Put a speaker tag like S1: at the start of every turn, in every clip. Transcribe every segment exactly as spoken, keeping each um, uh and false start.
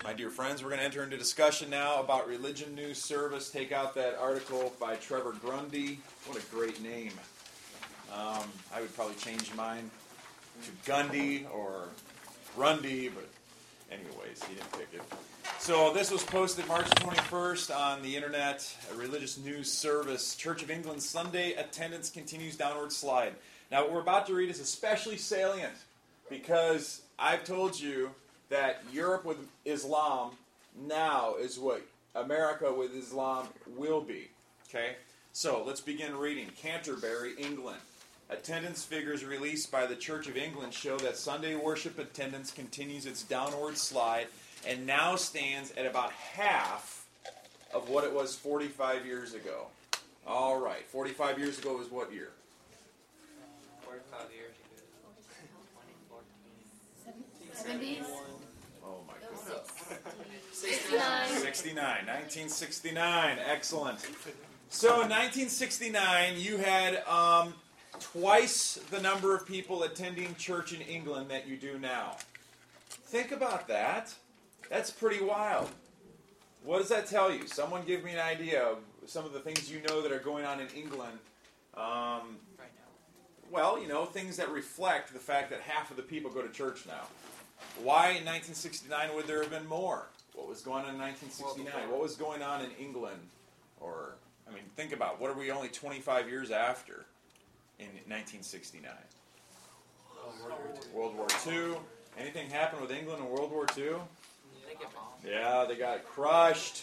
S1: My dear friends, we're going to enter into discussion now about Religion News Service. Take out that article by Trevor Grundy. What a great name. Um, I would probably change mine to Gundy or Grundy, but anyways, he didn't pick it. So this was posted March twenty-first on the internet, a Religious News Service. Church of England Sunday attendance continues downward slide. Now what we're about to read is especially salient because I've told you that Europe with Islam now is what America with Islam will be. Okay? So let's begin reading. Canterbury, England. Attendance figures released by the Church of England show that Sunday worship attendance continues its downward slide and now stands at about half of what it was forty-five years ago. All right, forty-five years ago was what year?
S2: forty-five years ago.
S3: seventies?
S1: Oh my goodness.
S3: sixty-nine.
S1: sixty-nine, nineteen sixty-nine, excellent. So in nineteen sixty-nine, you had um, twice the number of people attending church in England that you do now. Think about that. That's pretty wild. What does that tell you? Someone give me an idea of some of the things you know that are going on in England. Um,
S2: Right now.
S1: well, you know, things that reflect the fact that half of the people go to church now. Why in nineteen sixty-nine would there have been more? What was going on in nineteen sixty-nine? What was going on in England? Or, I mean, think about, what are we only twenty-five years after in nineteen sixty-nine? World War Two. Anything happened with England in World War Two?
S2: They get bombed.
S1: Yeah, they got crushed.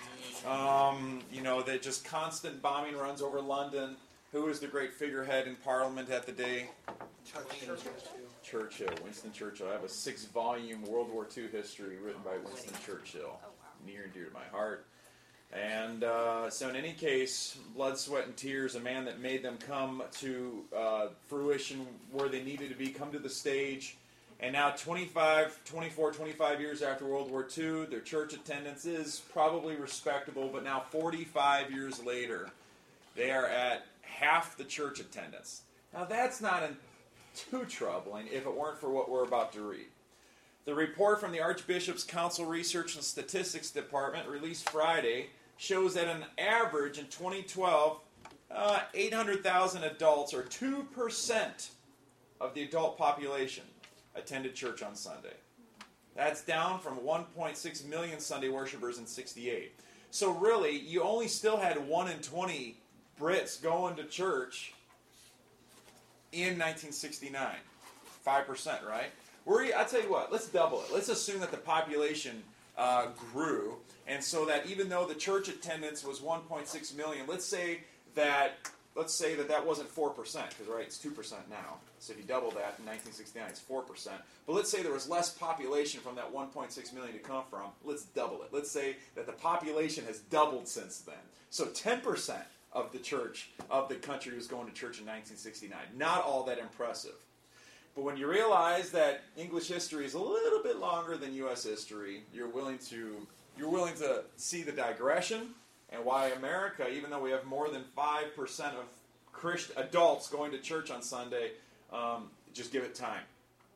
S1: Um, you know, they just constant bombing runs over London. Who was the great figurehead in Parliament at the day?
S2: Churchill.
S1: Churchill, Winston Churchill. I have a six-volume World War Two history written by Winston Churchill, near and dear to my heart. And uh, so in any case, blood, sweat, and tears, a man that made them come to uh, fruition where they needed to be, come to the stage. And now twenty-five, twenty-four, twenty-five years after World War Two, their church attendance is probably respectable, but now forty-five years later, they are at half the church attendance. Now that's not an too troubling if it weren't for what we're about to read. The report from the Archbishop's Council Research and Statistics Department, released Friday, shows that on average in twenty twelve, uh, eight hundred thousand adults, or two percent of the adult population, attended church on Sunday. That's down from one point six million Sunday worshipers in sixty-eight. So really, you only still had one in twenty Brits going to church in nineteen sixty-nine. five percent, right? We're, I tell you what, let's double it. Let's assume that the population uh, grew, and so that even though the church attendance was one point six million, let's say that let's say that that wasn't four percent, because right, it's two percent now. So if you double that in nineteen sixty-nine, it's four percent. But let's say there was less population from that one point six million to come from. Let's double it. Let's say that the population has doubled since then. So ten percent of the church, of the country was going to church in nineteen sixty-nine. Not all that impressive. But when you realize that English history is a little bit longer than U S history, you're willing to you're willing to see the digression and why America, even though we have more than five percent of Christian adults going to church on Sunday, um, just give it time,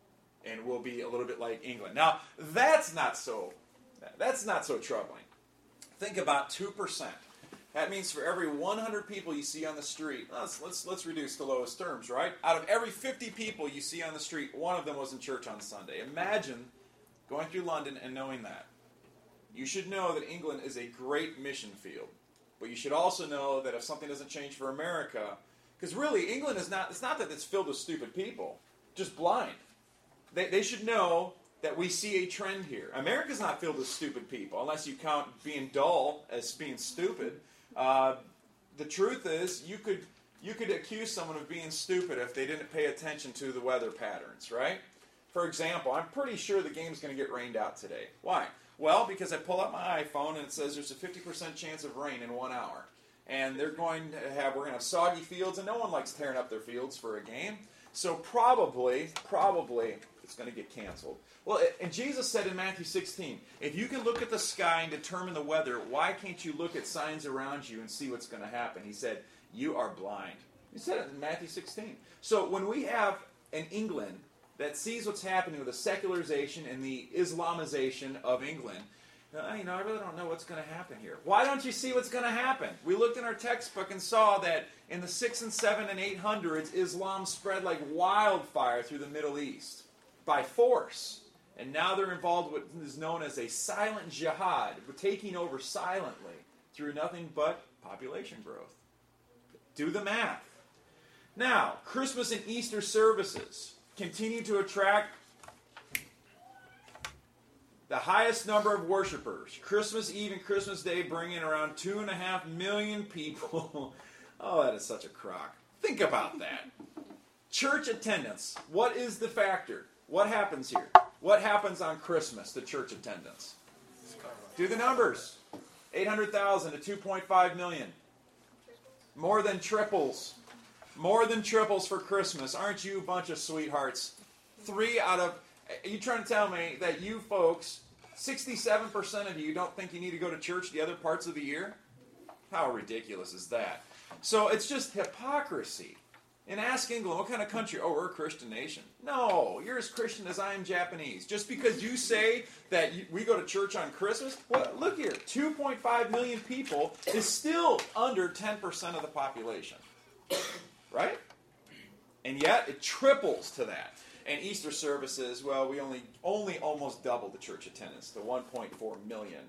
S1: and we'll be a little bit like England. Now, that's not so that's not so troubling. Think about two percent. That means for every one hundred people you see on the street, let's, let's, let's reduce to lowest terms, right? Out of every fifty people you see on the street, one of them was in church on Sunday. Imagine going through London and knowing that. You should know that England is a great mission field. But you should also know that if something doesn't change for America, because really England is not, it's not that it's filled with stupid people, just blind. They, they should know that we see a trend here. America's not filled with stupid people, unless you count being dull as being stupid. Uh, the truth is, you could you could accuse someone of being stupid if they didn't pay attention to the weather patterns, right? For example, I'm pretty sure the game's going to get rained out today. Why? Well, because I pull up my iPhone and it says there's a fifty percent chance of rain in one hour. And they're going to have, we're going to have soggy fields, and no one likes tearing up their fields for a game. So probably, probably, it's going to get canceled. Well, and Jesus said in Matthew sixteen, if you can look at the sky and determine the weather, why can't you look at signs around you and see what's going to happen? He said, you are blind. He said it in Matthew sixteen. So when we have in England that sees what's happening with the secularization and the Islamization of England, uh, you know, I really don't know what's going to happen here. Why don't you see what's going to happen? We looked in our textbook and saw that in the six and seven and eight hundreds, Islam spread like wildfire through the Middle East by force. And now they're involved with what is known as a silent jihad, taking over silently through nothing but population growth. Do the math. Now, Christmas and Easter services continue to attract the highest number of worshipers. Christmas Eve and Christmas Day bring in around two and a half million people. Oh, that is such a crock. Think about that. Church attendance. What is the factor? What happens here? What happens on Christmas to church attendance? Do the numbers. eight hundred thousand to two point five million. More than triples. More than triples for Christmas. Aren't you a bunch of sweethearts? Three out of... Are you trying to tell me that you folks, sixty-seven percent of you don't think you need to go to church the other parts of the year? How ridiculous is that? So it's just hypocrisy. And ask England, what kind of country? Oh, we're a Christian nation. No, you're as Christian as I am Japanese. Just because you say that you, we go to church on Christmas, well, look here, two point five million people is still under ten percent of the population. Right? And yet, it triples to that. And Easter services, well, we only only almost doubled the church attendance to one point four million.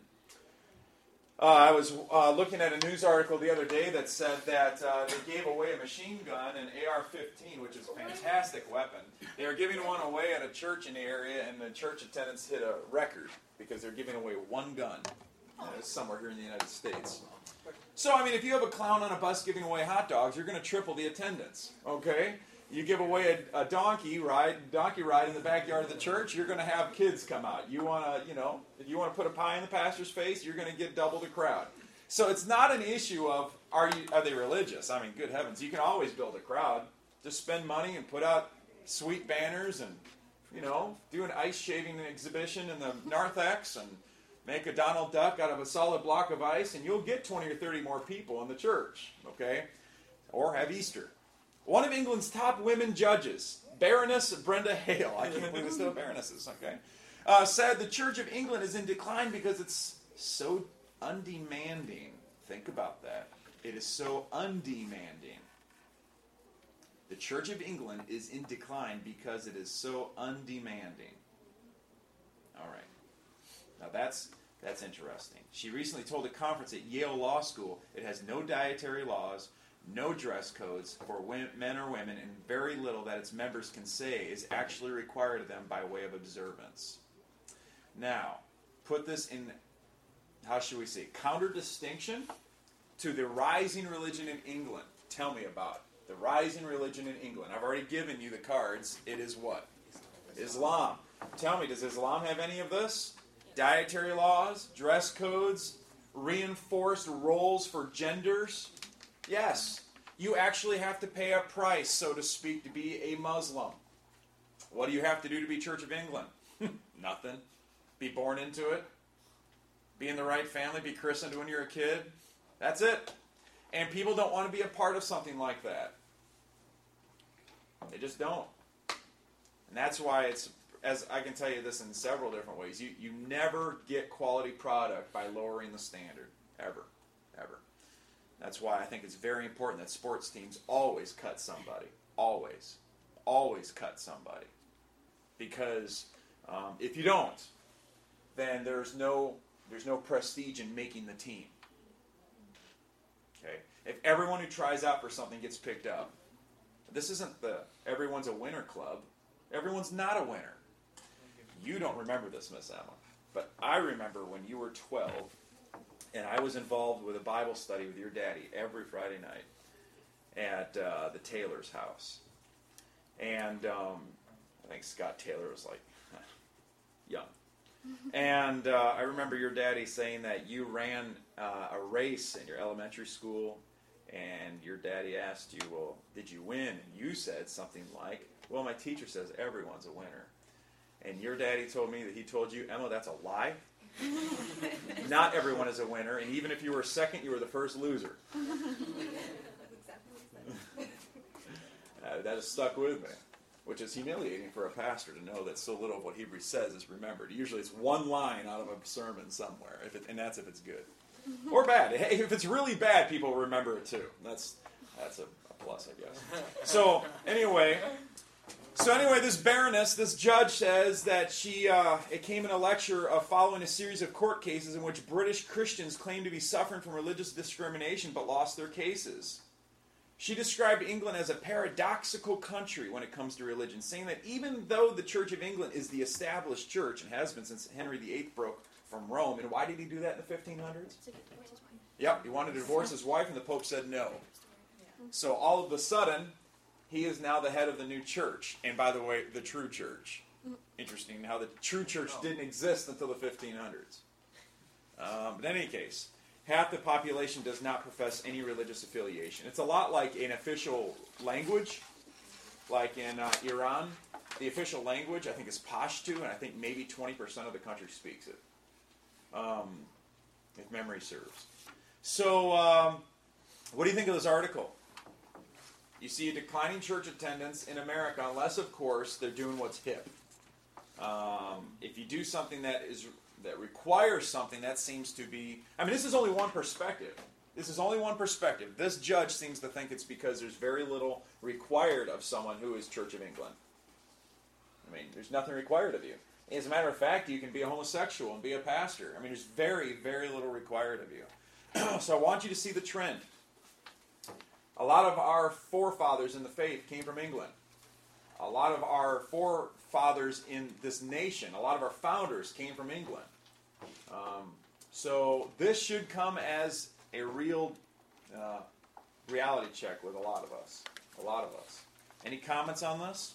S1: Uh, I was uh, looking at a news article the other day that said that uh, they gave away a machine gun, an A R fifteen, which is a fantastic weapon. They were giving one away at a church in the area, and the church attendance hit a record because they're giving away one gun uh, somewhere here in the United States. So, I mean, if you have a clown on a bus giving away hot dogs, you're going to triple the attendance, okay? You give away a, a donkey ride, donkey ride in the backyard of the church, you're going to have kids come out. You want to, you know, if you want to put a pie in the pastor's face, you're going to get double the crowd. So it's not an issue of are you are they religious? I mean, good heavens, you can always build a crowd. Just spend money and put out sweet banners and, you know, do an ice shaving exhibition in the narthex and make a Donald Duck out of a solid block of ice, and you'll get twenty or thirty more people in the church, okay? Or have Easter. One of England's top women judges, Baroness Brenda Hale, I can't believe it's still baronesses, okay, uh, said the Church of England is in decline because it's so undemanding. Think about that. It is so undemanding. The Church of England is in decline because it is so undemanding. All right. Now that's that's interesting. She recently told a conference at Yale Law School it has no dietary laws, no dress codes for men or women, and very little that its members can say is actually required of them by way of observance. Now, put this in, how should we say, counter distinction to the rising religion in England. Tell me about it. The rising religion in England. I've already given you the cards. It is what? Islam. Tell me, does Islam have any of this? Dietary laws, dress codes, reinforced roles for genders? Yes. You actually have to pay a price, so to speak, to be a Muslim. What do you have to do to be Church of England? Nothing. Be born into it. Be in the right family. Be christened when you're a kid. That's it. And people don't want to be a part of something like that. They just don't. And that's why it's, as I can tell you this in several different ways, you, you never get quality product by lowering the standard. Ever. Ever. That's why I think it's very important that sports teams always cut somebody. Always. Always cut somebody. Because um, if you don't, then there's no there's no prestige in making the team. Okay? If everyone who tries out for something gets picked up, this isn't the everyone's a winner club. Everyone's not a winner. You don't remember this, Miss Emma, but I remember when you were twelve, and I was involved with a Bible study with your daddy every Friday night at uh, the Taylor's house. And um, I think Scott Taylor was like young. And uh, I remember your daddy saying that you ran uh, a race in your elementary school, and your daddy asked you, well, did you win? And you said something like, well, my teacher says everyone's a winner. And your daddy told me that he told you, Emma, that's a lie. Not everyone is a winner, and even if you were second, you were the first loser. uh, that has stuck with me. which is humiliating for a pastor to know that so little of what Hebrews says is remembered. Usually it's one line out of a sermon somewhere, if it, and that's if it's good. Or bad. Hey, if it's really bad, people remember it too. That's that's a, a plus, I guess. So, anyway... So anyway, this baroness, this judge says that she, uh, it came in a lecture of following a series of court cases in which British Christians claimed to be suffering from religious discrimination but lost their cases. She described England as a paradoxical country when it comes to religion, saying that even though the Church of England is the established church and has been since Henry the Eighth broke from Rome, and why did he do that in the fifteen hundreds? Yep, he wanted to divorce his wife and the Pope said no. So all of a sudden... he is now the head of the new church. And by the way, the true church. Interesting how the true church didn't exist until the fifteen hundreds. Um, but in any case, half the population does not profess any religious affiliation. It's a lot like an official language, like in uh, Iran. The official language, I think, is Pashto, and I think maybe twenty percent of the country speaks it, um, if memory serves. So, um, what do you think of this article? You see a declining church attendance in America, unless, of course, they're doing what's hip. Um, if you do something that is that requires something, that seems to be... I mean, this is only one perspective. This is only one perspective. This judge seems to think it's because there's very little required of someone who is Church of England. I mean, there's nothing required of you. As a matter of fact, you can be a homosexual and be a pastor. I mean, there's very, very little required of you. So I want you to see the trend. A lot of our forefathers in the faith came from England. A lot of our forefathers in this nation, a lot of our founders came from England. Um, so this should come as a real uh, reality check with a lot of us. A lot of us. Any comments on this?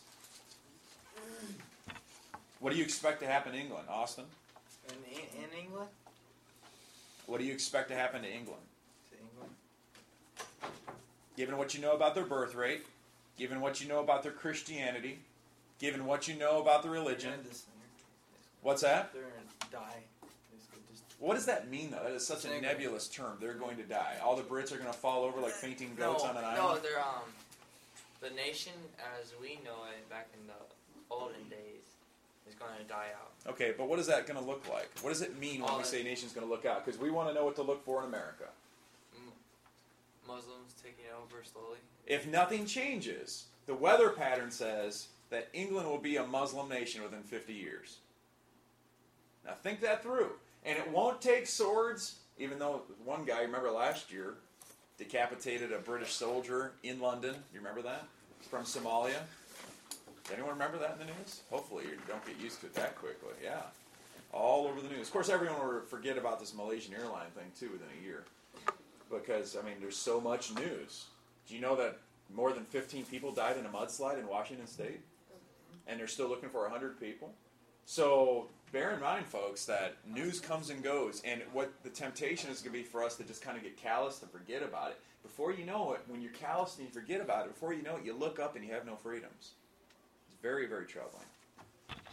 S1: What do you expect to happen in England, Austin?
S2: In, in England?
S1: What do you expect to happen to England?
S2: To England?
S1: Given what you know about their birth rate, given what you know about their Christianity, given what you know about the religion. What's that?
S2: They're going to die. Just
S1: What does that mean, though? That is such a nebulous term. They're going to die. All the Brits are going to fall over like fainting goats
S2: no,
S1: on an
S2: no,
S1: island?
S2: No, they're, um, the nation as we know it back in the olden days is going to die out.
S1: Okay, but what is that going to look like? What does it mean when
S2: All
S1: we
S2: that-
S1: say nation's going to look out? Because we want to know what to look for in America.
S2: Muslims taking over slowly.
S1: If nothing changes, the weather pattern says that England will be a Muslim nation within fifty years. Now think that through. And it won't take swords, even though one guy, remember last year, decapitated a British soldier in London. You remember that? From Somalia. Does anyone remember that in the news? Hopefully you don't get used to it that quickly. Yeah. All over the news. Of course, everyone will forget about this Malaysian airline thing, too, within a year. Because, I mean, there's so much news. Do you know that more than fifteen people died in a mudslide in Washington State? And they're still looking for one hundred people? So, bear in mind, folks, that news comes and goes. And what the temptation is going to be for us to just kind of get callous and forget about it. Before you know it, when you're callous and you forget about it, before you know it, you look up and you have no freedoms. It's very, very troubling.